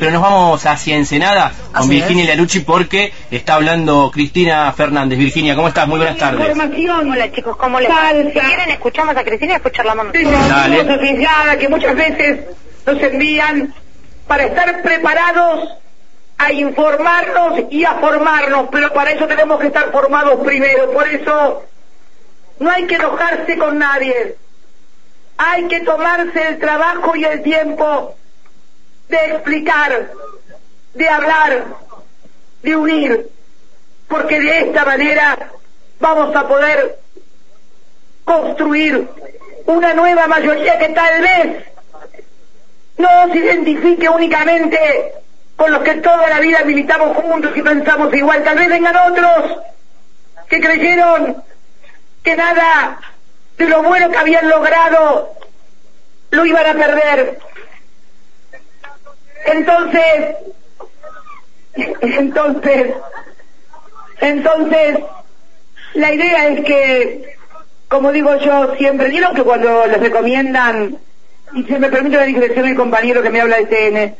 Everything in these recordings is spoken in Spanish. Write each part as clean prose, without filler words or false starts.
Pero nos vamos hacia Ensenada con Virginia Larucci porque está hablando Cristina Fernández. Virginia, ¿cómo estás? Muy buenas tardes. Información. Hola chicos, ¿cómo les va? Si quieren escuchamos a Cristina y después charlamos nosotros. Dale. Dale. Que muchas veces nos envían para estar preparados a informarnos y a formarnos, pero para eso tenemos que estar formados primero. Por eso no hay que enojarse con nadie. Hay que tomarse el trabajo y el tiempo de explicar, de hablar, de unir, porque de esta manera vamos a poder construir una nueva mayoría que tal vez no se identifique únicamente con los que toda la vida militamos juntos y pensamos igual. Tal vez vengan otros que creyeron que nada de lo bueno que habían logrado lo iban a perder. Entonces, la idea es que, como digo yo siempre, vieron que cuando les recomiendan, y se me permite la digresión el compañero que me habla de TN,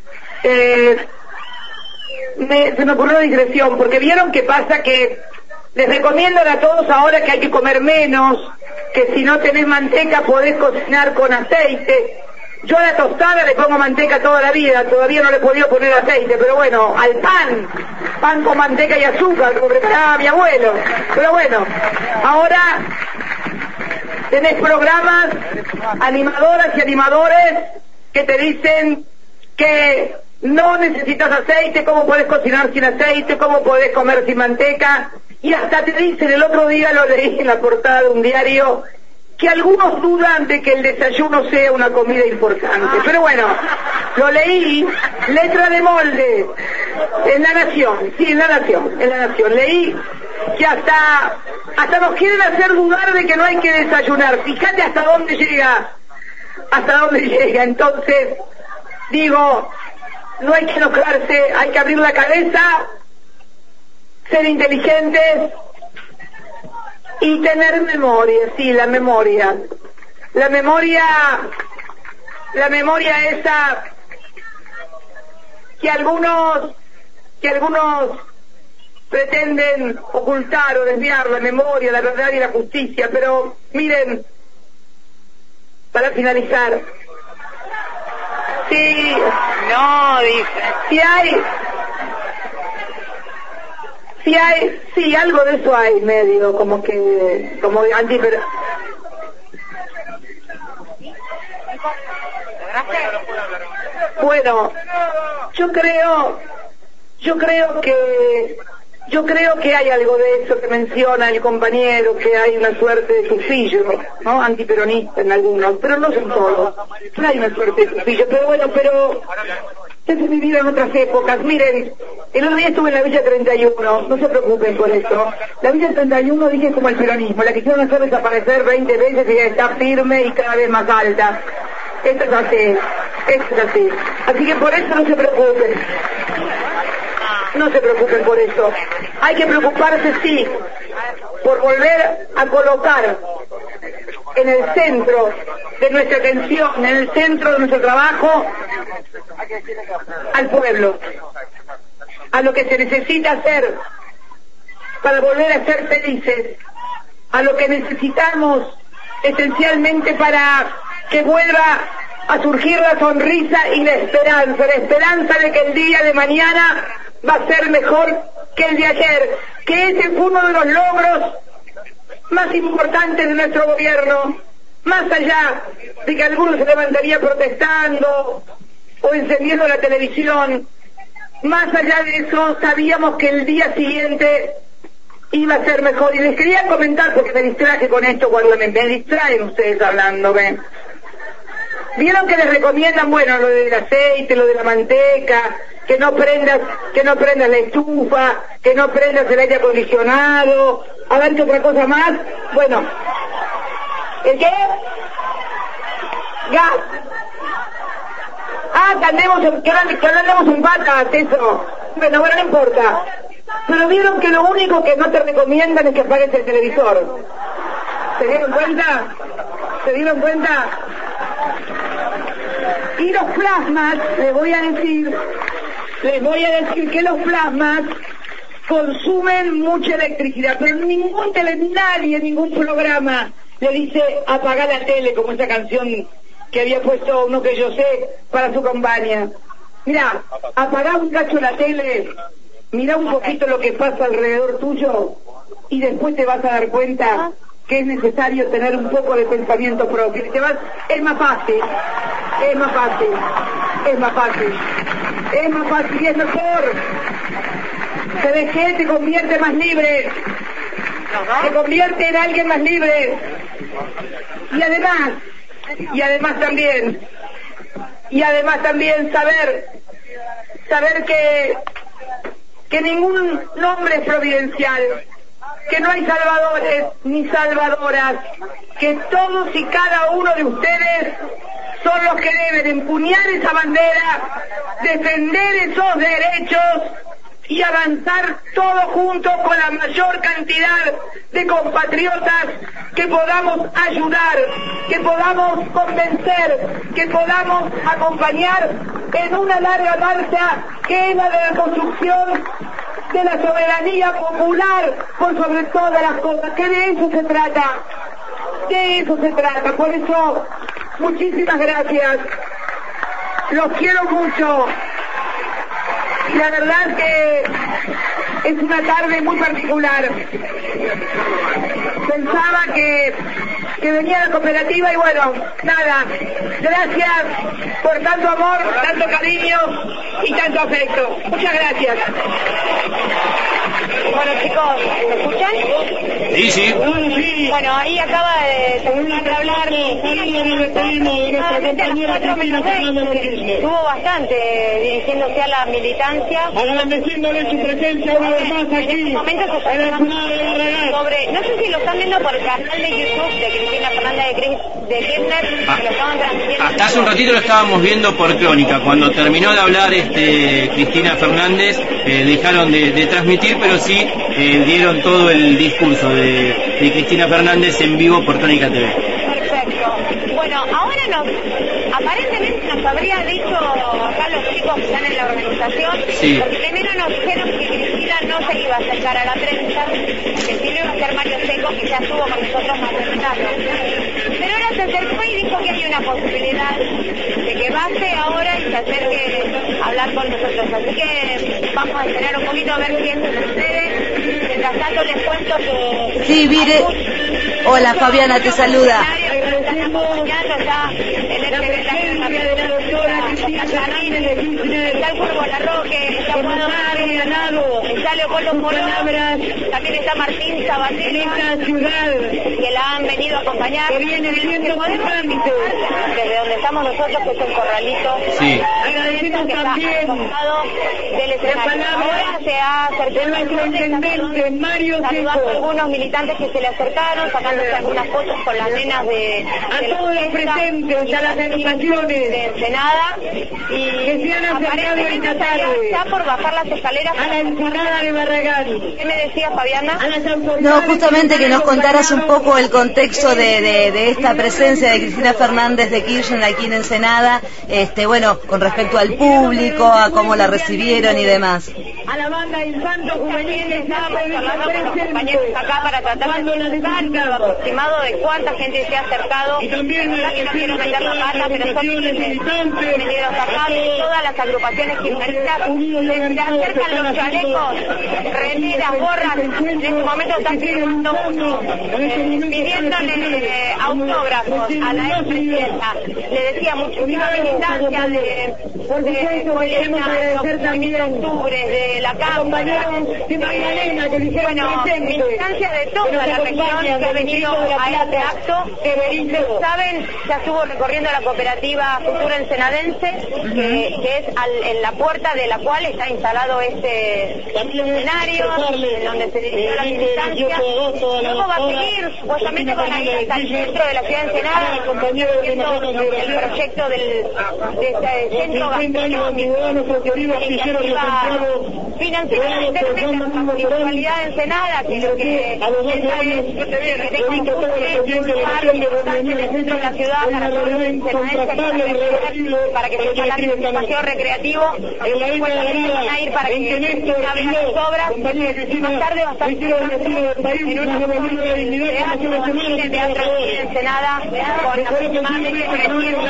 se me ocurrió una digresión, porque vieron que pasa que les recomiendan a todos ahora que hay que comer menos, que si no tenés manteca podés cocinar con aceite. Yo a la tostada le pongo manteca toda la vida, todavía no le he podido poner aceite, pero bueno, al pan con manteca y azúcar, como preparaba mi abuelo. Pero bueno, ahora tenés programas, animadoras y animadores que te dicen que no necesitas aceite, cómo podés cocinar sin aceite, cómo podés comer sin manteca, y hasta te dicen, el otro día lo leí en la portada de un diario, que algunos dudan de que el desayuno sea una comida importante. Pero bueno, lo leí, letra de molde, en La Nación, sí, en La Nación, leí que hasta nos quieren hacer dudar de que no hay que desayunar. Fíjate hasta dónde llega, entonces, digo, no hay que enojarse, hay que abrir la cabeza, ser inteligentes, y tener memoria, sí, la memoria esa que algunos pretenden ocultar o desviar, la memoria, la verdad y la justicia. Pero miren, para finalizar, sí, algo de eso hay medio, como anti, pero bueno, yo creo que hay algo de eso que menciona el compañero, que hay una suerte de sufillo, ¿no? Antiperonista en algunos, pero no son todos. No hay una suerte de sufillo, pero bueno, se vivieron otras épocas. Miren, el otro día estuve en la Villa 31, no se preocupen por eso. La Villa 31 dije como el peronismo, la quisieron hacer desaparecer 20 veces y ya está firme y cada vez más alta. Esto es así. Así que por eso no se preocupen. No se preocupen por eso. Hay que preocuparse, sí, por volver a colocar en el centro de nuestra atención, en el centro de nuestro trabajo, al pueblo, a lo que se necesita hacer para volver a ser felices, a lo que necesitamos esencialmente para que vuelva a surgir la sonrisa y la esperanza de que el día de mañana va a ser mejor que el de ayer, que ese fue uno de los logros más importantes de nuestro gobierno, más allá de que algunos se levantarían protestando o encendiendo la televisión. Más allá de eso, sabíamos que el día siguiente iba a ser mejor. Y les quería comentar, porque me distraje con esto cuando me distraen ustedes hablándome. Vieron que les recomiendan, bueno, lo del aceite, lo de la manteca, que no prendas la estufa, que no prendas el aire acondicionado, a ver qué otra cosa más. Bueno, ¿el qué? Gas. Que andemos en patas, eso. Bueno, no importa. Pero vieron que lo único que no te recomiendan es que apagues el televisor. ¿Se dieron cuenta? Y los plasmas, les voy a decir Les voy a decir que los plasmas consumen mucha electricidad, pero nadie, ningún programa le dice apagar la tele, como esa canción que había puesto uno que yo sé para su campaña. Mirá, apagá un cacho la tele, mirá un poquito lo que pasa alrededor tuyo y después te vas a dar cuenta que es necesario tener un poco de pensamiento propio. Es más fácil, es más fácil, es más fácil, es más fácil y es mejor. ¿Sabes qué? Te convierte más libre, te convierte en alguien más libre. Y además también saber que ningún nombre es providencial, que no hay salvadores ni salvadoras, que todos y cada uno de ustedes son los que deben empuñar esa bandera, defender esos derechos y avanzar todos juntos con la mayor cantidad de compatriotas que podamos ayudar, que podamos convencer, que podamos acompañar en una larga marcha que es la de la construcción de la soberanía popular por sobre todas las cosas, que de eso se trata, por eso muchísimas gracias, los quiero mucho. Y la verdad que es una tarde muy particular. Pensaba que venía la cooperativa y bueno, nada, gracias por tanto amor, tanto cariño y tanto afecto. Muchas gracias. Bueno chicos, ¿me escuchan? Sí, sí. Bueno, ahí acaba de terminar de hablar. Tuvo bastante dirigiéndose a la militancia. Agradeciéndole su presencia una vez más aquí. En el Senado de Barragán. No sé si lo están viendo por el canal de YouTube de Cristina Fernández de Kirchner, que lo estaban transmitiendo. Hasta hace un ratito lo estábamos viendo por Crónica. Cuando terminó de hablar Cristina Fernández, dejaron de transmitir, pero sí dieron todo el discurso de Cristina Fernández en vivo por Crónica TV. Perfecto. Bueno, ahora aparentemente nos habría dicho acá los chicos que están en la organización, sí. Porque primero nos dijeron que Cristina no se iba a acercar a la prensa, que sí lo iba a hacer Mario Seco, que ya estuvo con nosotros más temprano. Pero ahora se acercó y dijo que hay una posibilidad de que baje ahora y se acerque a hablar con nosotros. Así que vamos a esperar un poquito a ver si esto sucede. Mientras tanto les cuento que... Sí, mire. Hola, Fabiana, te saluda. Están acompañando ya el secretario de la doctora Cristina Fernández, está el Cuervo Larroque, está está Leopoldo Morón, también está Martín Sabatini, que la han venido a acompañar. Que podemos desde donde estamos nosotros, que es un corralito, sí. Agradecemos también del escenario. Ahora se ha acercado nuestro intendente Mario Seco, saludando a algunos militantes que se le acercaron, sacándose algunas fotos con las nenas a todos los presentes, a las agrupaciones de Ensenada, y que se han acercado esta tarde está por bajar las escaleras a la Ensenada de Barragán. ¿Qué me decías, Fabiana? No, justamente que nos contaras un poco el contexto de esta presencia de Cristina Fernández de Kirchner aquí en Ensenada, bueno, con respecto al público, a cómo la recibieron y demás. A la banda Infanto Juvenil que está compañeros acá para tratar de dar un aproximado de cuánta gente se ha acercado. Y también no quiero meter la pata, pero son venidos acá de todas las agrupaciones kirchneristas. Se acercan los chalecos, remeras, gorras. En este momento están firmando pidiéndole autógrafos a la expresidenta. Le decía muchísima militancia de octubre, de la Cámara, militancia de toda la región que ha venido a este acto. Saben, ya estuvo recorriendo la cooperativa Futura Ensenadense, que es en la puerta de la cual está instalado este escenario, en donde se dirigió la militancia. Luego va a seguir, supuestamente van a ir hasta el centro de la ciudad de Ensenada, el proyecto de este centro gastronómico, financiar la municipalidad de Ensenada, que lo que es en el centro de la ciudad para que se haga un espacio recreativo, van a ir para que abran las obras, más tarde va a estar en una teatro de Ensenada con aproximadamente 300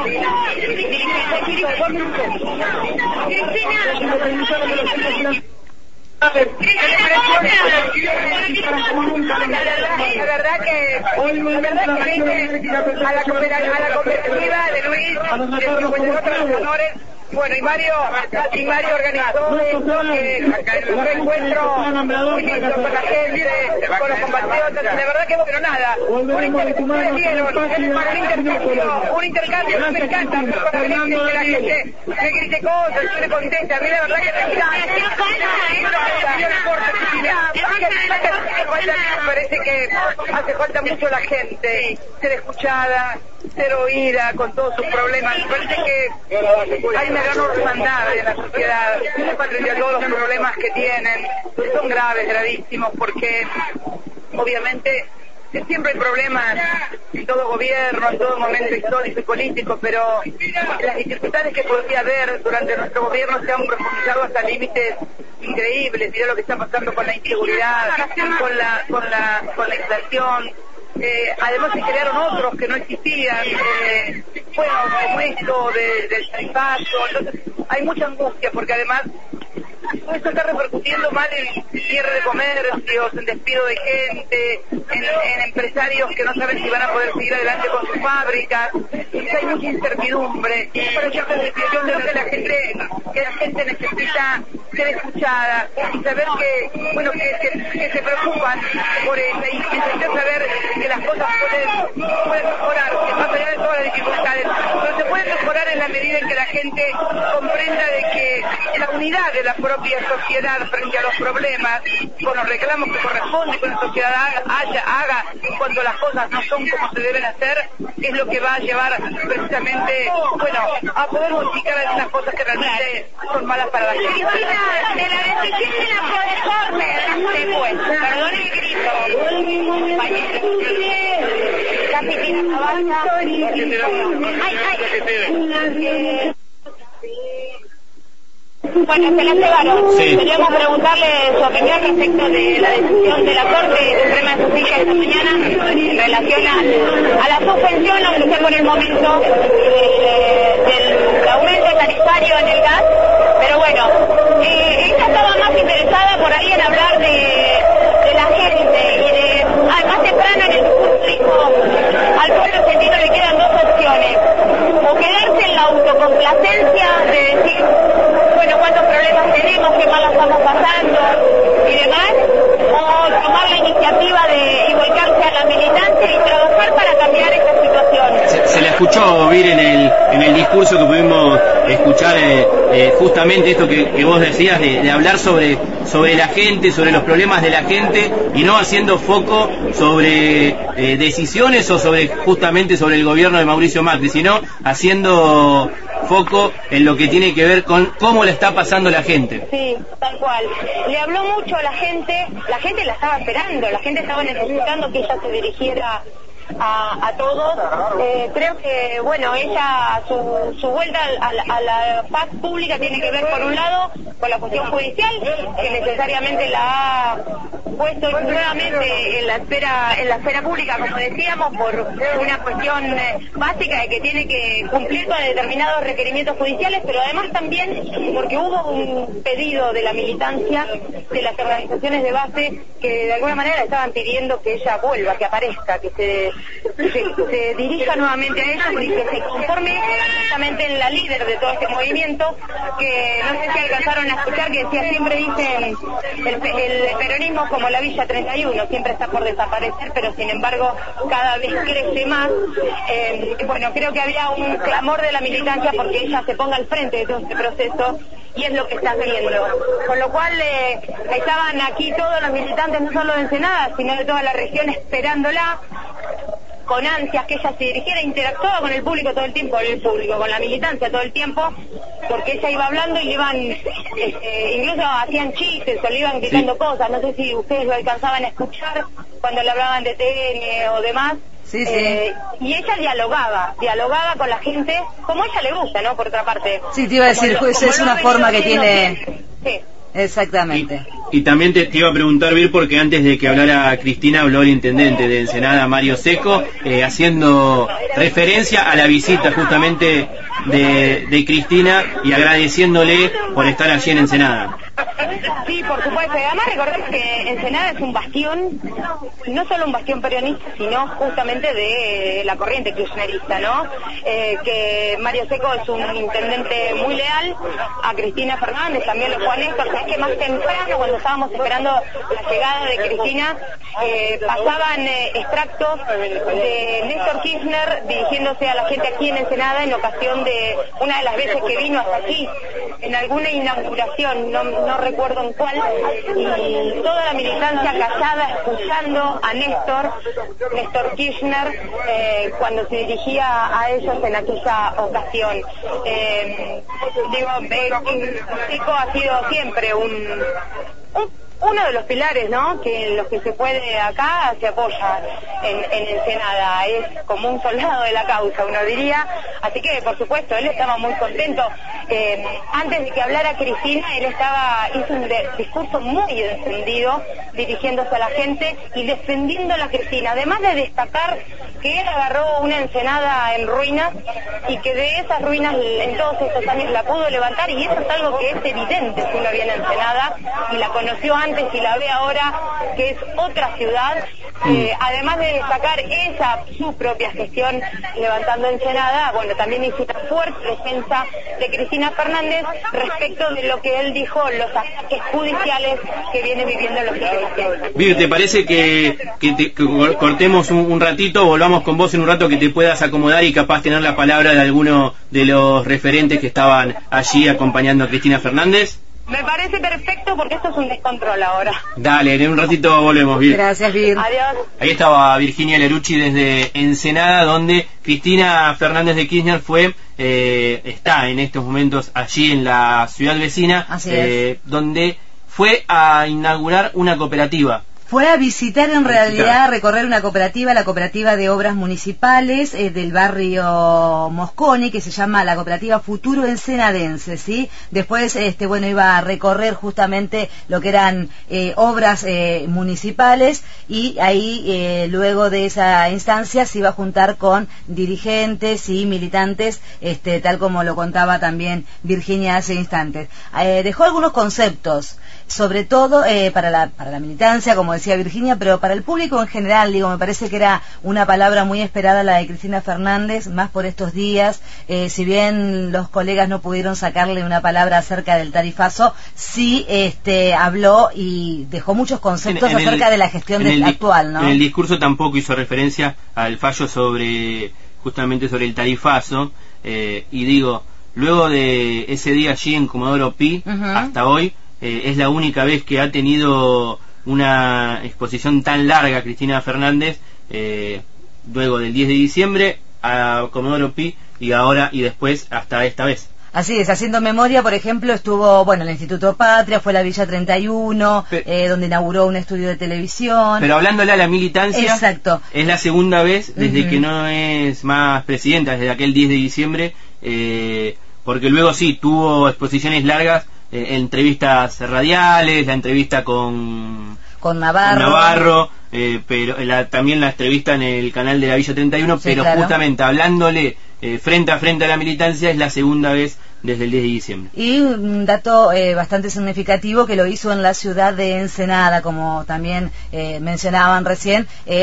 La verdad que a la cooperativa de Luis, de 52 trabajadores, bueno, y Mario organizó un reencuentro muy lindo con la gente, con los compatriotas, la verdad que bueno, nada, un intercambio, no me encanta, con la gente, que la gente me grite cosas, yo le conteste, a mí la verdad que me parece que hace falta mucho la gente, ser escuchada, ser oída con todos sus problemas. Me parece que hay una gran orfandad en la sociedad frente a todos los problemas que tienen, que son graves, gravísimos, porque obviamente siempre hay problemas en todo gobierno, en todo momento histórico y político, pero las dificultades que podría haber durante nuestro gobierno se han profundizado hasta límites increíbles. Mirá lo que está pasando con la inseguridad, con la inflación. Además se crearon otros que no existían, bueno, como esto del tarifazo. Entonces hay mucha angustia porque además esto está repercutiendo mal en cierre de comercios, en despido de gente, en empresarios que no saben si van a poder seguir adelante con sus fábricas. Hay mucha incertidumbre. Pero yo creo que la gente necesita ser escuchada y saber que se preocupan por ella y intentar saber que las cosas pueden mejorar, que más allá de todas las dificultades, pero se puede mejorar en la medida en que la gente comprenda de que la unidad de la propia sociedad frente a los problemas, con los reclamos que corresponde, que la sociedad haga cuando las cosas no son como se deben hacer, es lo que va a llevar precisamente, a poder modificar algunas cosas que realmente son malas para la gente. De la decisión de la profesora después, perdón el grito, casi tira la banda. Bueno, se la llevaron. Sí. Queríamos preguntarle su opinión respecto de la decisión de la Corte Suprema de Justicia esta mañana en relación a la suspensión, aunque sea por el momento, del aumento tarifario en el gas. Pero bueno, ella estaba más interesada por ahí en hablar de la gente y de, más temprano en el discurso dijo, al pueblo argentino le quedan dos opciones: o quedarse en la autocomplacencia de decir, bueno, cuántos problemas tenemos, qué mal la estamos pasando y demás, o tomar la iniciativa de volcarse a la militancia y trabajar para cambiar esta situación. Se la escuchó, Vir, en el discurso que pudimos escuchar, justamente esto que vos decías, de hablar sobre la gente, sobre los problemas de la gente, y no haciendo foco sobre decisiones o justamente sobre el gobierno de Mauricio Macri, sino haciendo foco en lo que tiene que ver con cómo le está pasando la gente. Sí, tal cual. Le habló mucho a la gente la estaba esperando, la gente estaba necesitando que ella se dirigiera a todos. Creo que, bueno, ella, su vuelta a la paz pública tiene que ver, por un lado, con la cuestión judicial, que necesariamente la ha puesto nuevamente en la esfera pública, como decíamos, por una cuestión básica de que tiene que cumplir con determinados requerimientos judiciales, pero además también porque hubo un pedido de la militancia, de las organizaciones de base, que de alguna manera estaban pidiendo que ella vuelva, que aparezca, que se dirija nuevamente a ellos y que se conforme justamente en la líder de todo este movimiento, que no sé si alcanzaron a escuchar, que decía, siempre dicen el peronismo como la Villa 31, siempre está por desaparecer, pero sin embargo cada vez crece más. Bueno, creo que había un clamor de la militancia porque ella se ponga al frente de todo este proceso, y es lo que está haciendo. Con lo cual estaban aquí todos los militantes, no solo de Ensenada, sino de toda la región, esperándola. con ansias que ella se dirigiera, interactuaba con el público todo el tiempo, con la militancia todo el tiempo, porque ella iba hablando y le iban, incluso hacían chistes o le iban gritando cosas, no sé si ustedes lo alcanzaban a escuchar cuando le hablaban de TN o demás. Sí, sí. Y ella dialogaba con la gente, como a ella le gusta, ¿no? Por otra parte. Sí, te iba a decir, es una forma que tiene... Sí. Exactamente. Y también te iba a preguntar, Vir, porque antes de que hablara Cristina habló el intendente de Ensenada, Mario Seco, haciendo referencia a la visita justamente de Cristina y agradeciéndole por estar allí en Ensenada. Sí, por supuesto. Y además recordemos que Ensenada es un bastión, no solo un bastión peronista, sino justamente de la corriente kirchnerista, ¿no? Que Mario Seco es un intendente muy leal a Cristina Fernández, también lo fue a Néstor. Sabes que más temprano, cuando estábamos esperando la llegada de Cristina, pasaban extractos de Néstor Kirchner dirigiéndose a la gente aquí en Ensenada en ocasión de una de las veces que vino hasta aquí, en alguna inauguración, no recuerdo en cuál, y toda la militancia callada escuchando a Néstor Kirchner, cuando se dirigía a ellos en aquella ocasión. Seco ha sido siempre uno de los pilares, ¿no? Que en los que se puede acá se apoya en Ensenada, es como un soldado de la causa, uno diría, así que por supuesto él estaba muy contento. Antes de que hablara Cristina, él hizo un discurso muy encendido, dirigiéndose a la gente y defendiendo a la Cristina, además de destacar que él agarró una Ensenada en ruinas y que de esas ruinas en todos estos años la pudo levantar, y eso es algo que es evidente si uno viene a Ensenada y la conoció antes y la ve ahora, que es otra ciudad. Además de destacar su propia gestión levantando Ensenada, bueno, también hizo una fuerte defensa de Cristina Fernández respecto de lo que él dijo, los ataques judiciales que viene viviendo los kirchneristas. Vir, ¿te parece que cortemos un ratito, volvamos con vos en un rato, que te puedas acomodar y capaz tener la palabra de alguno de los referentes que estaban allí acompañando a Cristina Fernández? Me parece perfecto, porque esto es un descontrol ahora. Dale, en un ratito volvemos, Vir. Gracias, Vir. Adiós. Ahí estaba Virginia Lerucci desde Ensenada, donde Cristina Fernández de Kirchner está en estos momentos allí en la ciudad vecina, donde fue a inaugurar una cooperativa. Fue a visitar, en realidad, a recorrer una cooperativa, la cooperativa de obras municipales del barrio Mosconi, que se llama la cooperativa Futuro Ensenadense, ¿sí? Después, iba a recorrer justamente lo que eran obras municipales, y ahí, luego de esa instancia, se iba a juntar con dirigentes y militantes, tal como lo contaba también Virginia hace instantes. Dejó algunos conceptos, sobre todo para la militancia, como decía Virginia, pero para el público en general, me parece que era una palabra muy esperada la de Cristina Fernández, más por estos días. Si bien los colegas no pudieron sacarle una palabra acerca del tarifazo, sí habló y dejó muchos conceptos acerca de la gestión actual, ¿no? En el discurso tampoco hizo referencia al fallo justamente sobre el tarifazo, y digo, luego de ese día allí en Comodoro Pi, hasta hoy, es la única vez que ha tenido una exposición tan larga Cristina Fernández, luego del 10 de diciembre a Comodoro Pi, y después hasta esta vez. Así es, haciendo memoria, por ejemplo, estuvo, el Instituto Patria, fue la Villa 31, donde inauguró un estudio de televisión. Pero hablándole a la militancia, exacto, es la segunda vez desde que no es más presidenta, desde aquel 10 de diciembre, porque luego sí, tuvo exposiciones largas, entrevistas radiales, la entrevista con Navarro, pero también la entrevista en el canal de la Villa 31, sí, pero claro, justamente hablándole frente a frente a la militancia, es la segunda vez desde el 10 de diciembre. Y un dato bastante significativo, que lo hizo en la ciudad de Ensenada, como también mencionaban recién,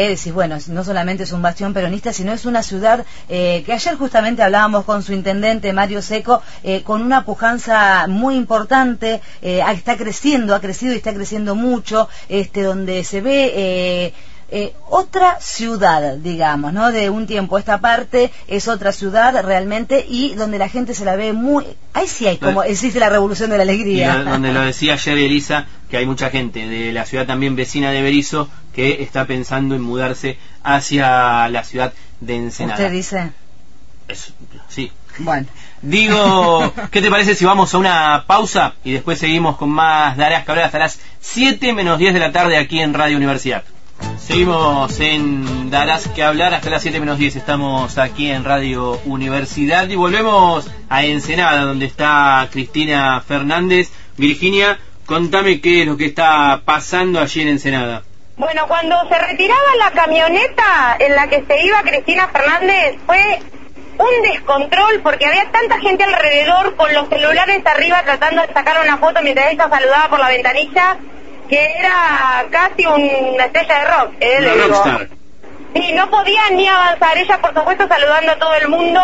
no solamente es un bastión peronista, sino es una ciudad que ayer justamente hablábamos con su intendente Mario Seco, con una pujanza muy importante, está creciendo, ha crecido y está creciendo mucho, donde se ve otra ciudad, digamos, ¿no? De un tiempo a esta parte es otra ciudad realmente, y donde la gente se la ve muy... Ahí sí hay, como existe la revolución de la alegría. Y donde lo decía ayer Elisa, que hay mucha gente de la ciudad también vecina de Berisso que está pensando en mudarse hacia la ciudad de Ensenada. ¿Usted dice? Sí. Bueno. Digo, ¿qué te parece si vamos a una pausa y después seguimos con más Darás que hablar hasta las 7 menos 10 de la tarde aquí en Radio Universidad? Seguimos en Darás que hablar hasta las 7 menos 10. Estamos aquí en Radio Universidad y volvemos a Ensenada, donde está Cristina Fernández. Virginia, contame qué es lo que está pasando allí en Ensenada. Bueno, cuando se retiraba la camioneta en la que se iba Cristina Fernández fue un descontrol porque había tanta gente alrededor con los celulares arriba tratando de sacar una foto mientras ella saludaba por la ventanilla, que era casi una estrella de rock, una rockstar. Sí, no podía ni avanzar, ella por supuesto saludando a todo el mundo,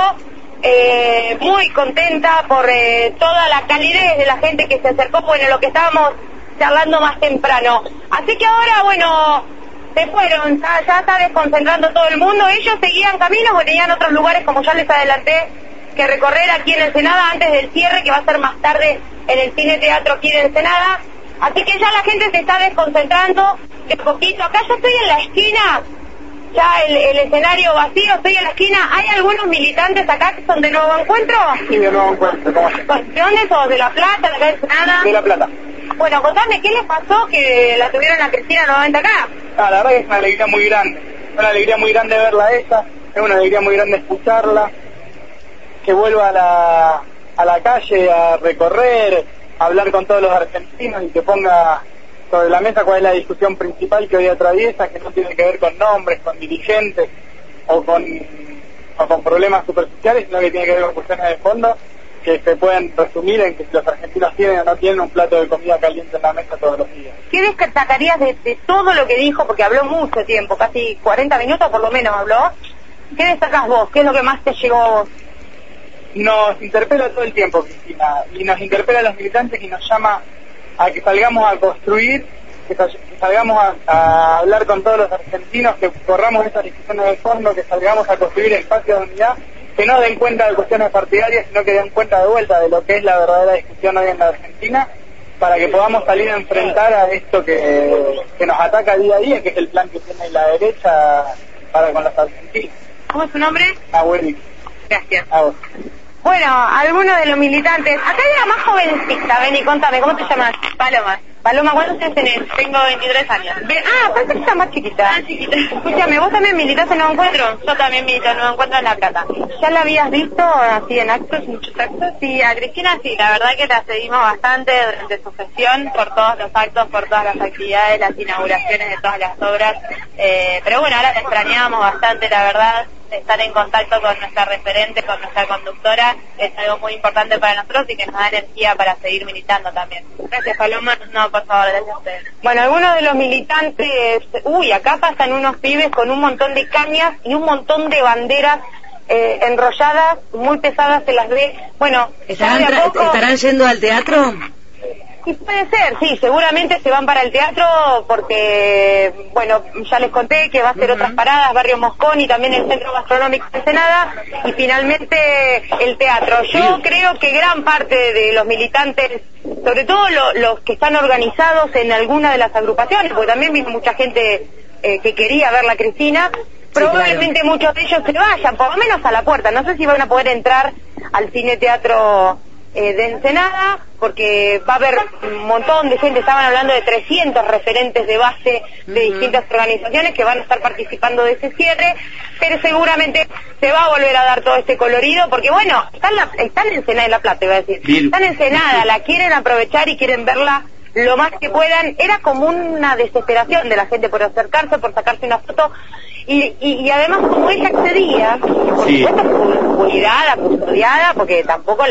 muy contenta por toda la calidez de la gente que se acercó, bueno, lo que estábamos charlando más temprano. Así que ahora, bueno, se fueron, ya está desconcentrando todo el mundo. Ellos seguían caminos o tenían otros lugares, como ya les adelanté, que recorrer aquí en Ensenada antes del cierre, que va a ser más tarde en el Cine Teatro aquí de Ensenada. Así que ya la gente se está desconcentrando de poquito. Acá yo estoy en la esquina, ya el escenario vacío, estoy en la esquina. ¿Hay algunos militantes acá que son de Nuevo Encuentro? Sí, de Nuevo Encuentro. ¿Cómo estás? ¿De dónde sos? ¿De La Plata? ¿De acá de Ensenada? De La Plata. Bueno, contame, ¿qué les pasó que la tuvieron a Cristina nuevamente acá? La verdad que es una alegría muy grande. Una alegría muy grande verla a ella, es una alegría muy grande escucharla, que vuelva a la calle a recorrer, a hablar con todos los argentinos y que ponga sobre la mesa cuál es la discusión principal que hoy atraviesa, que no tiene que ver con nombres, con dirigentes o con problemas superficiales, sino que tiene que ver con cuestiones de fondo que se pueden resumir en que si los argentinos tienen o no tienen un plato de comida caliente en la mesa todos los días. ¿Qué destacarías de todo lo que dijo? Porque habló mucho tiempo, casi 40 minutos por lo menos habló. ¿Qué destacás vos? ¿Qué es lo que más te llegó a vos? Nos interpela todo el tiempo, Cristina, y nos interpela a los militantes y nos llama a que salgamos a construir, que salgamos a hablar con todos los argentinos, que corramos estas discusiones de fondo, que salgamos a construir espacios de unidad, que no den cuenta de cuestiones partidarias, sino que den cuenta de vuelta de lo que es la verdadera discusión hoy en la Argentina, para que podamos salir a enfrentar a esto que nos ataca día a día, que es el plan que tiene la derecha para con los argentinos. ¿Cómo es su nombre? Abueli. Gracias. A vos. Bueno, algunos de los militantes. Acá hay una más jovencita, ven y contame, ¿cómo te llamas? Paloma. Paloma, ¿cuántos años tenés? Tengo 23 años. Pensé que estás más chiquita. Chiquita. Escúchame, ¿vos también militás en Nuevo Encuentro? Yo también milito en Nuevo Encuentro en La Plata. ¿Ya la habías visto así en actos, muchos actos? Sí, a Cristina sí, la verdad que la seguimos bastante durante su gestión, por todos los actos, por todas las actividades, las inauguraciones de todas las obras. Pero bueno, ahora la extrañamos bastante, la verdad. Estar en contacto con nuestra referente, con nuestra conductora, es algo muy importante para nosotros y que nos da energía para seguir militando también. Gracias, Paloma. No, por favor, gracias a ustedes. Bueno, algunos de los militantes, acá pasan unos pibes con un montón de cañas y un montón de banderas enrolladas, muy pesadas, se las ve. Bueno, ¿estarán yendo al teatro? Y puede ser, sí, seguramente se van para el teatro porque, bueno, ya les conté que va a hacer otras paradas, Barrio Mosconi, también el Centro Gastronómico de Ensenada, y finalmente el teatro. Yo creo que gran parte de los militantes, sobre todo los que están organizados en alguna de las agrupaciones, porque también vi mucha gente que quería ver la Cristina, probablemente muchos de ellos se vayan, por lo menos a la puerta. No sé si van a poder entrar al Cine Teatro de Ensenada, porque va a haber un montón de gente, estaban hablando de 300 referentes de base de distintas organizaciones que van a estar participando de ese cierre, pero seguramente se va a volver a dar todo este colorido, porque bueno, están en Ensenada, en La Plata, iba a decir, están en Ensenada, la quieren aprovechar y quieren verla lo más que puedan. Era como una desesperación de la gente por acercarse, por sacarse una foto, y además como ella accedía, por supuesto cuidada, custodiada, porque tampoco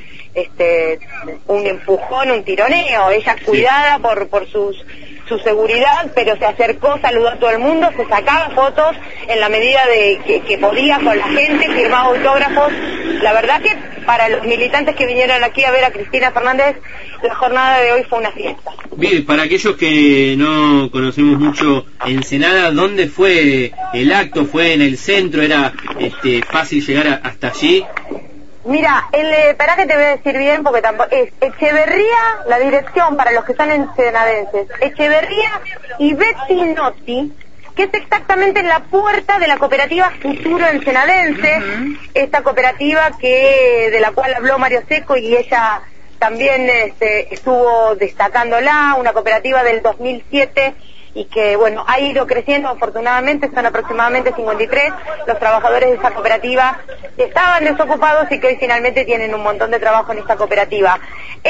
un empujón, un tironeo, ella cuidada por su seguridad, pero se acercó, saludó a todo el mundo, se sacaba fotos en la medida de que podía con la gente, firmaba autógrafos. La verdad que para los militantes que vinieron aquí a ver a Cristina Fernández, la jornada de hoy fue una fiesta. Bien, para aquellos que no conocemos mucho Ensenada, ¿dónde fue el acto? ¿Fue en el centro? ¿Era fácil llegar hasta allí? Mira, para que te voy a decir bien, porque tampoco es Echeverría, la dirección para los que están ensenadenses, Echeverría y Bettinotti, que es exactamente en la puerta de la cooperativa Futuro Ensenadense, esta cooperativa de la cual habló Mario Secco y ella también estuvo destacándola, una cooperativa del 2007 y que, bueno, ha ido creciendo afortunadamente, son aproximadamente 53 los trabajadores de esa cooperativa, estaban desocupados y que hoy finalmente tienen un montón de trabajo en esta cooperativa.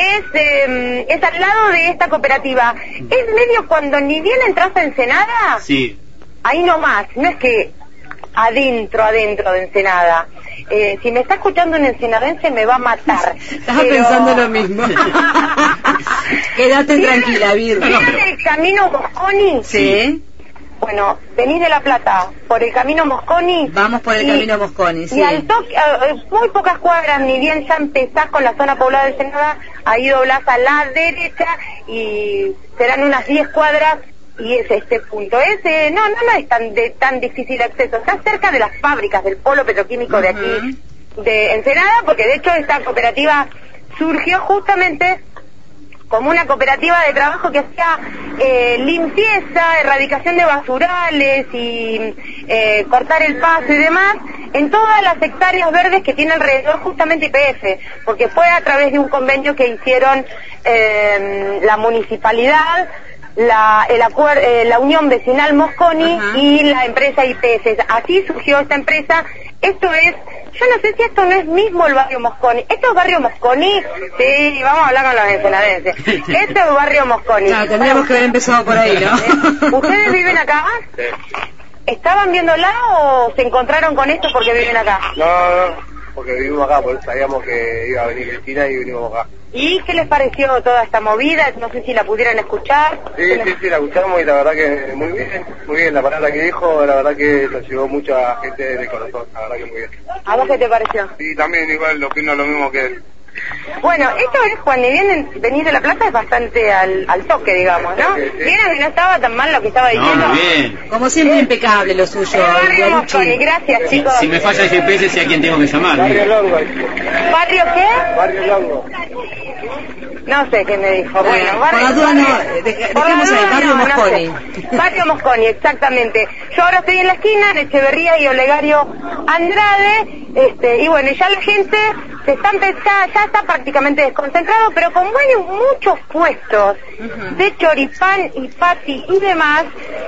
Es al lado de esta cooperativa, es medio cuando ni bien entras a Ensenada, sí, ahí nomás, no es que adentro de Ensenada. Si me está escuchando un ensenadense me va a matar. Estaba pensando lo mismo. Quédate tranquila, Vir. ¿Vieron el camino Mosconi? Sí. Bueno, venís de La Plata por el camino Mosconi. Vamos por el camino Mosconi, sí. Y al toque, muy pocas cuadras, ni bien ya empezás con la zona poblada de Ensenada, ahí doblás a la derecha y serán unas 10 cuadras. Y es este punto, no es tan difícil acceso, está cerca de las fábricas del polo petroquímico de aquí, de Ensenada, porque de hecho esta cooperativa surgió justamente como una cooperativa de trabajo que hacía limpieza, erradicación de basurales y cortar el paso y demás, en todas las hectáreas verdes que tiene alrededor justamente YPF, porque fue a través de un convenio que hicieron la municipalidad, la Unión Vecinal Mosconi y la empresa YPF. Así surgió esta empresa. Esto es, yo no sé si esto no es mismo el barrio Mosconi. ¿Esto es barrio Mosconi? Sí, vamos a hablar con los ensenadenses. Esto es barrio Mosconi. Claro, tendríamos que haber empezado por ahí, ¿no? ¿Ustedes viven acá? Sí. ¿Estaban viéndola o se encontraron con esto porque viven acá? No, porque vivimos acá, porque sabíamos que iba a venir Cristina y vinimos acá. ¿Y qué les pareció toda esta movida? No sé si la pudieron escuchar. Sí, la escuchamos y la verdad que muy bien, la palabra que dijo, la verdad que nos llegó mucha gente de corazón, la verdad que muy bien. ¿A vos qué te pareció? Sí, también igual opino lo mismo que él. Bueno, esto es cuando venís de La Plata es bastante al toque, digamos, ¿no? Sí. Vieron que no estaba tan mal lo que estaba diciendo. No, bien. Como siempre, impecable lo suyo. Barrio Mosconi, gracias, chicos. Si me falla el GPS, sé a quién tengo que llamar. Barrio Longo. ¿Barrio qué? Barrio Longo. No sé qué me dijo. Bueno, por la duda no, dejemos ahí, Barrio Mosconi. Sé. Barrio Mosconi, exactamente. Yo ahora estoy en la esquina, en Echeverría y Olegario Andrade, y bueno, ya la gente ya está prácticamente desconcentrado, pero con muchos puestos de choripán y pati y demás,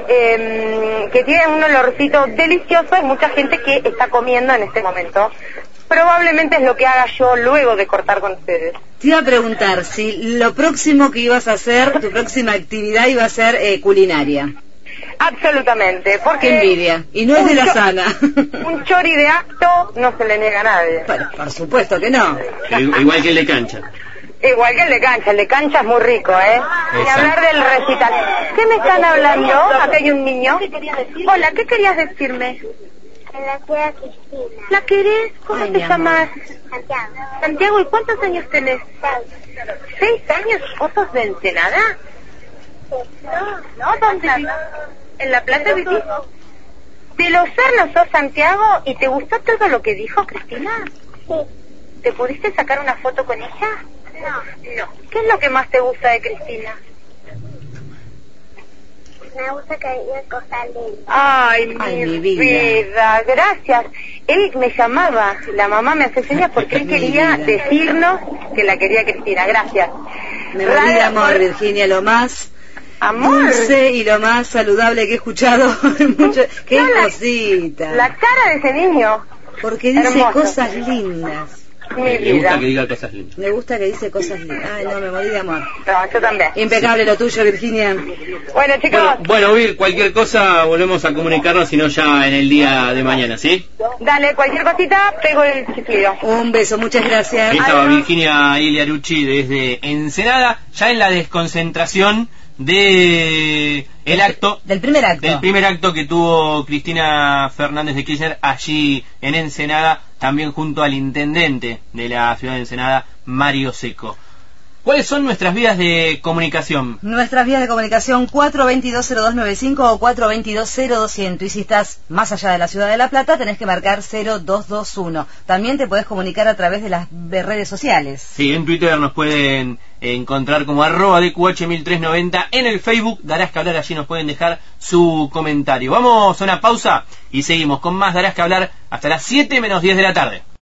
que tienen un olorcito delicioso. Hay mucha gente que está comiendo en este momento. Probablemente es lo que haga yo luego de cortar con ustedes. Te iba a preguntar si lo próximo que ibas a hacer, tu próxima actividad iba a ser culinaria. Absolutamente, porque... Qué envidia, y no es de la sana. Un chori de acto no se le niega a nadie. Bueno, por supuesto que no. Igual que el de cancha. Igual que el de cancha es muy rico, Ni hablar del recital. ¿Qué me están hablando? Acá hay un niño. Hola, ¿qué querías decirme? La quiero Cristina. ¿La querés? ¿Cómo te llamas? Santiago. Santiago, ¿y cuántos años tenés? 6 años. ¿Vos sos de Ensenada? No, ¿dónde vivís? ¿En La Plata vivís? ¿De Los Hornos sos Santiago? ¿Y te gustó todo lo que dijo Cristina? Sí. ¿Te pudiste sacar una foto con ella? No. ¿Qué es lo que más te gusta de Cristina? Me gusta que diga cosas lindas. Ay, mi vida, gracias. Él me llamaba, la mamá me hace señas porque él quería decirnos que la quería Cristina. Gracias. Me morí de amor, Virginia, lo más dulce y lo más saludable que he escuchado. Qué cosita. La cara de ese niño. Porque dice hermoso. Cosas lindas. Mi Le gusta vida. que diga cosas lindas. Me gusta que dice cosas lindas. Ay, no, me morí de amor. No, yo también. Impecable lo tuyo, Virginia. Bueno, chicos. Bueno, Vir, cualquier cosa volvemos a comunicarnos, si no ya en el día de mañana, ¿sí? Dale, cualquier cosita, pego el chiflido. Un beso, muchas gracias. Ahí estaba Virginia Iliarucci desde Ensenada, ya en la desconcentración de el acto Del primer acto que tuvo Cristina Fernández de Kirchner allí en Ensenada, también junto al intendente de la ciudad de Ensenada, Mario Secco. ¿Cuáles son nuestras vías de comunicación? Nuestras vías de comunicación 422-0295 o 422-0200. Y si estás más allá de la ciudad de La Plata, tenés que marcar 0221. También te podés comunicar a través de las redes sociales. Sí, en Twitter nos pueden encontrar como @DQH1390. En el Facebook Darás que Hablar, allí nos pueden dejar su comentario. Vamos a una pausa y seguimos con más Darás que Hablar hasta las 7 menos 10 de la tarde.